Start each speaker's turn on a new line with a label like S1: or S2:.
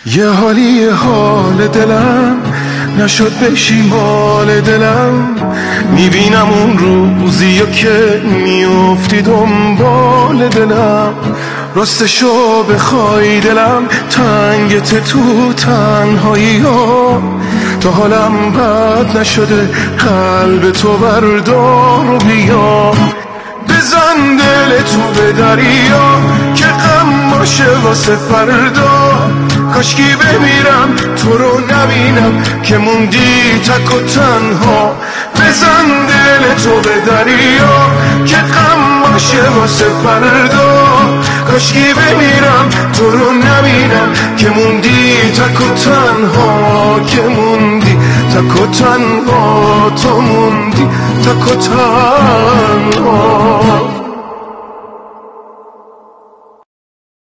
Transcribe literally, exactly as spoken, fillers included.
S1: یه حالی حال دلم نشد بشی مال دلم، میبینم اون روزیو که میافتی دنبال دلم. راستشو بخوای دلم تنگت تو تنهایی ها، تا حالم بد نشده قلب تو بردار و بیا. بزن دل تو به دریا که غم باشه واسه فردا، کاشکی بمیرم تو رو نبینم که موندی تک و تنها. بزن دل تو به دریا که غم باشه واسه فردا، کاشکی بمیرم تو رو نبینم که موندی تک و تنها، که موندی تک و تنها، تو موندی تک و تنها.